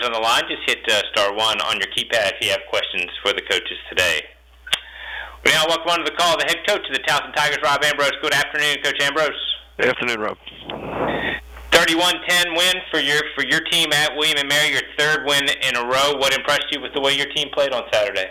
on the line, just hit star 1 on your keypad if you have questions for the coaches today. We now welcome on to the call the head coach of the Towson Tigers, Rob Ambrose. Good afternoon, Coach Ambrose. Good afternoon, Rob. 31-10 win for your team at William & Mary, your third win in a row. What impressed you with the way your team played on Saturday?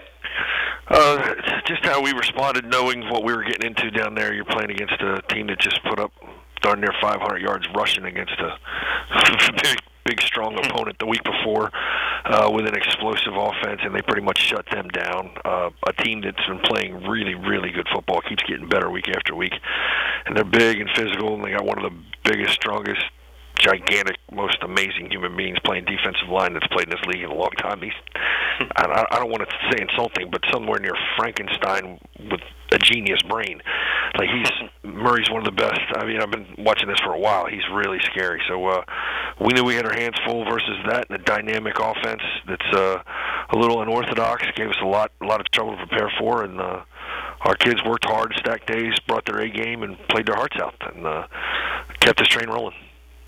Just how we responded, knowing what we were getting into down there. You're playing against a team that just put up darn near 500 yards rushing against a big, strong opponent the week before with an explosive offense, and they pretty much shut them down. A team that's been playing really, really good football, keeps getting better week after week. And they're big and physical, and they got one of the biggest, strongest, gigantic, most amazing human beings playing defensive line that's played in this league in a long time. I don't want to say insulting, but somewhere near Frankenstein with a genius brain. Like Murray's one of the best. I mean, I've been watching this for a while. He's really scary. So we knew we had our hands full versus that, and a dynamic offense that's a little unorthodox. Gave us a lot of trouble to prepare for, and our kids worked hard, stacked days, brought their A game, and played their hearts out, and kept this train rolling.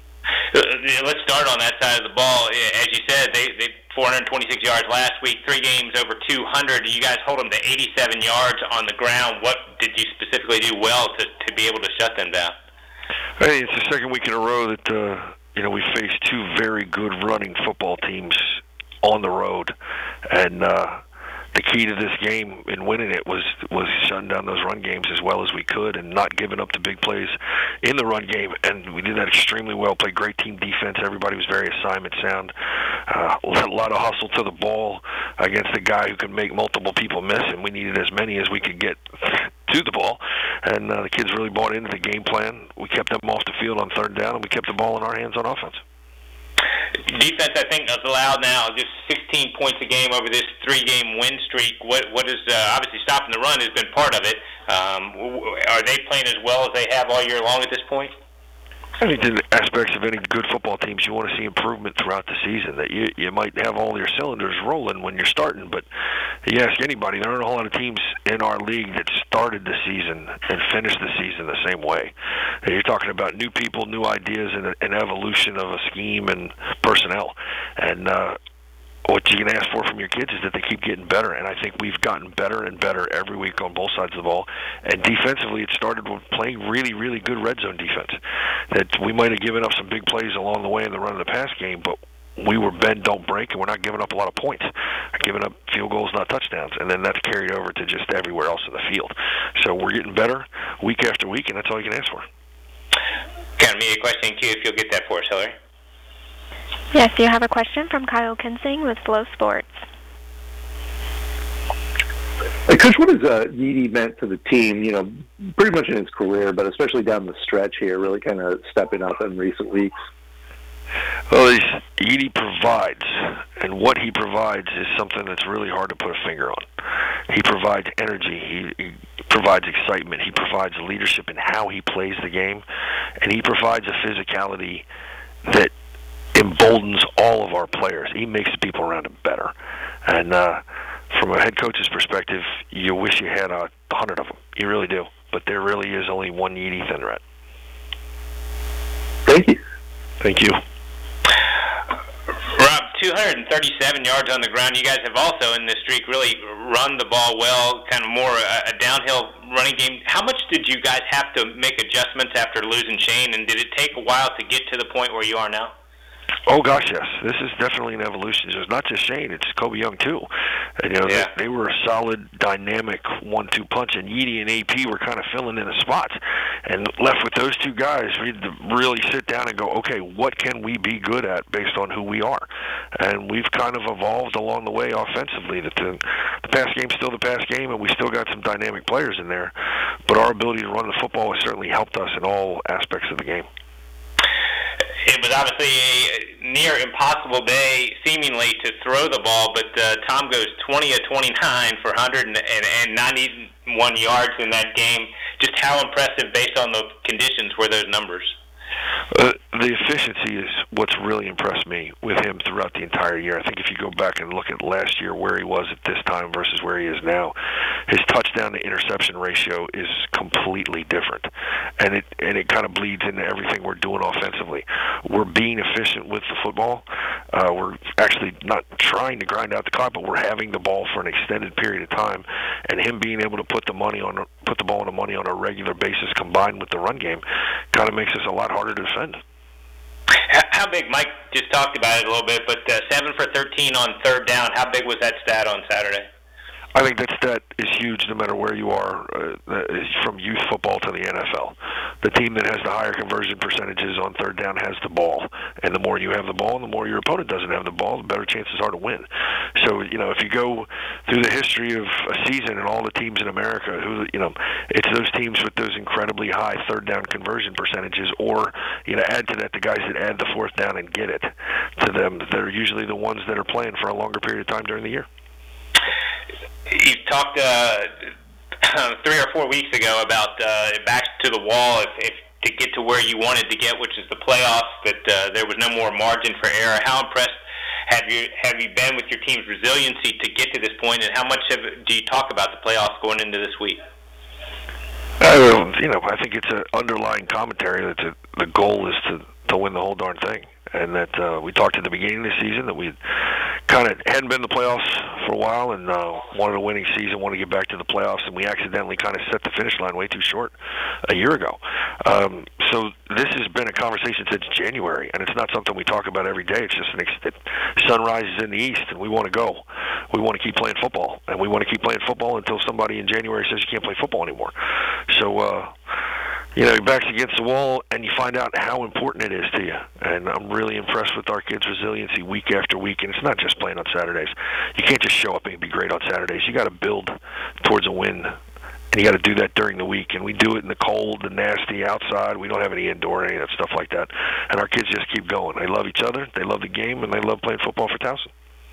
Let's start on that side of the ball. As you said, they 426 yards last week, 3 games over 200. You guys hold them to 87 yards on the ground. What did you specifically do well to be able to shut them down? Hey, it's the second week in a row that we faced 2 very good running football teams on the road, and the key to this game in winning it was shutting down those run games as well as we could and not giving up the big plays in the run game. And we did that extremely well, played great team defense. Everybody was very assignment sound. A lot of hustle to the ball against a guy who could make multiple people miss, and we needed as many as we could get to the ball. And the kids really bought into the game plan. We kept them off the field on third down, and we kept the ball in our hands on offense. Defense, I think, has allowed now just 16 points a game over this 3-game win streak. What is obviously stopping the run has been part of it. Are they playing as well as they have all year long at this point? I think the aspects of any good football teams, you want to see improvement throughout the season. That you might have all your cylinders rolling when you're starting, but you ask anybody, there aren't a whole lot of teams in our league that started the season and finished the season the same way. And you're talking about new people, new ideas, and an evolution of a scheme and personnel. And what you can ask for from your kids is that they keep getting better, and I think we've gotten better and better every week on both sides of the ball. And defensively, it started with playing really, really good red zone defense. That we might have given up some big plays along the way in the run of the pass game, but we were bend, don't break, and we're not giving up a lot of points. Giving up field goals, not touchdowns, and then that's carried over to just everywhere else in the field. So we're getting better week after week, and that's all you can ask for. Kind of media question, Q, if you'll get that for us, Hillary. Yes, you have a question from Kyle Kinsing with Flow Sports. Hey, Coach, what has Yeedy meant to the team, pretty much in his career, but especially down the stretch here, really kind of stepping up in recent weeks? Well, Yeedy provides, and what he provides is something that's really hard to put a finger on. He provides energy, he provides excitement, he provides leadership in how he plays the game, and he provides a physicality that emboldens all of our players. He makes the people around him better. And from a head coach's perspective, you wish you had 100 of them. You really do. But there really is only one Yeedy Thunderette. Thank you. Thank you. Rob, 237 yards on the ground. You guys have also, in this streak, really run the ball well, kind of more a downhill running game. How much did you guys have to make adjustments after losing Shane, and did it take a while to get to the point where you are now? Oh, gosh, yes. This is definitely an evolution. It's not just Shane, it's Kobe Young, too. And, they were a solid, dynamic 1-2 punch, and Yeedy and AP were kind of filling in the spots. And left with those 2 guys, we had to really sit down and go, okay, what can we be good at based on who we are? And we've kind of evolved along the way offensively. The pass game's still the pass game, and we still got some dynamic players in there. But our ability to run the football has certainly helped us in all aspects of the game. It was obviously a near impossible day, seemingly, to throw the ball, but Tom goes 20 of 29 for 191 yards in that game. Just how impressive, based on the conditions, were those numbers? The efficiency is what's really impressed me with him throughout the entire year. I think if you go back and look at last year, where he was at this time versus where he is now, his touchdown to interception ratio is completely different, and it kind of bleeds into everything we're doing offensively. We're being efficient with the football. We're actually not trying to grind out the clock, but we're having the ball for an extended period of time, and him being able to put the ball on the money on a regular basis, combined with the run game, kind of makes us a lot harder to defend. How big, Mike just talked about it a little bit, but 7 for 13 on third down, how big was that stat on Saturday? I think that stat is huge no matter where you are, from youth football to the NFL. The team that has the higher conversion percentages on third down has the ball, and the more you have the ball and the more your opponent doesn't have the ball, the better chances are to win. So, if you go through the history of a season and all the teams in America, it's those teams with those incredibly high third down conversion percentages, or, add to that the guys that add the fourth down and get it to them. They're usually the ones that are playing for a longer period of time during the year. You talked 3 or 4 weeks ago about back to the wall if to get to where you wanted to get, which is the playoffs, that there was no more margin for error. How impressed have you been with your team's resiliency to get to this point, and how much do you talk about the playoffs going into this week? I think it's an underlying commentary that the goal is to win the whole darn thing. And that we talked at the beginning of the season that we kind of hadn't been in the playoffs for a while and wanted a winning season, wanted to get back to the playoffs, and we accidentally kind of set the finish line way too short a year ago. So this has been a conversation since January, and it's not something we talk about every day. It's just sun rises in the east, and we want to go. We want to keep playing football, and we want to keep playing football until somebody in January says you can't play football anymore. So, your back's against the wall, and you find out how important it is to you. And I'm really impressed with our kids' resiliency week after week. And it's not just playing on Saturdays. You can't just show up and be great on Saturdays. You got to build towards a win, and you got to do that during the week. And we do it in the cold, the nasty outside. We don't have any indoor, any of that stuff like that. And our kids just keep going. They love each other, they love the game, and they love playing football for Towson.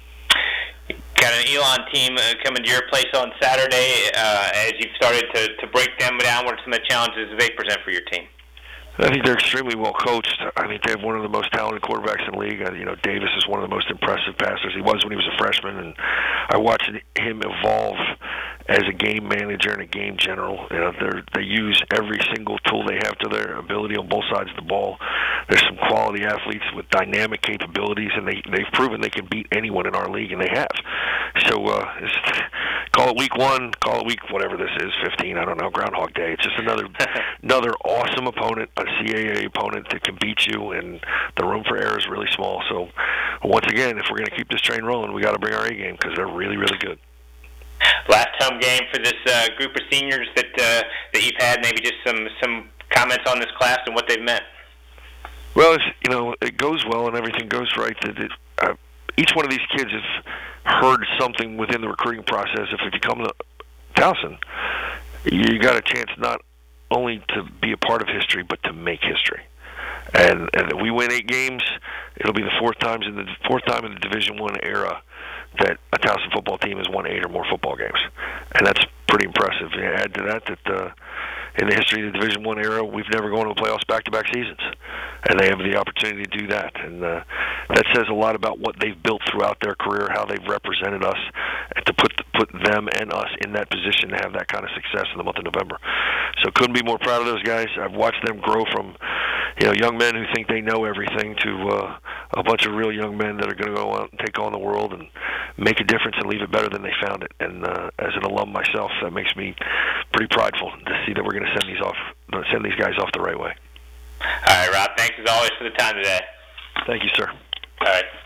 Got an Elon team coming to your place on Saturday. As you've started to break them down, what are some of the challenges they present for your team? I think they're extremely well coached. I think they have one of the most talented quarterbacks in the league. Davis is one of the most impressive passers. He was when he was a freshman, and I watched him evolve as a game manager and a game general. They use every single tool they have to their ability on both sides of the ball. There's some quality athletes with dynamic capabilities, and they've proven they can beat anyone in our league, and they have. So call it week 1, call it week whatever this is, 15, I don't know, Groundhog Day. It's just another awesome opponent, a CAA opponent that can beat you, and the room for error is really small. So once again, if we're going to keep this train rolling, we got to bring our A game because they're really, really good. Last home game for this group of seniors that you've had. Maybe just some comments on this class and what they've meant. Well, it goes well and everything goes right. That each one of these kids has heard something within the recruiting process. If you come to Towson, you got a chance not only to be a part of history, but to make history. And if we win 8 games, it'll be the fourth time in the Division I era that a Towson football team has won 8 or more football games, and that's pretty impressive. You add to that in the history of the Division I era, we've never gone to the playoffs back-to-back seasons, and they have the opportunity to do that. And that says a lot about what they've built throughout their career, how they've represented us, and to put them and us in that position to have that kind of success in the month of November. So couldn't be more proud of those guys. I've watched them grow from young men who think they know everything to a bunch of real young men that are going to go out and take on the world and make a difference and leave it better than they found it. And as an alum myself, that makes me pretty prideful to see that we're going to send these guys off the right way. All right, Rob, thanks as always for the time today. Thank you, sir. All right.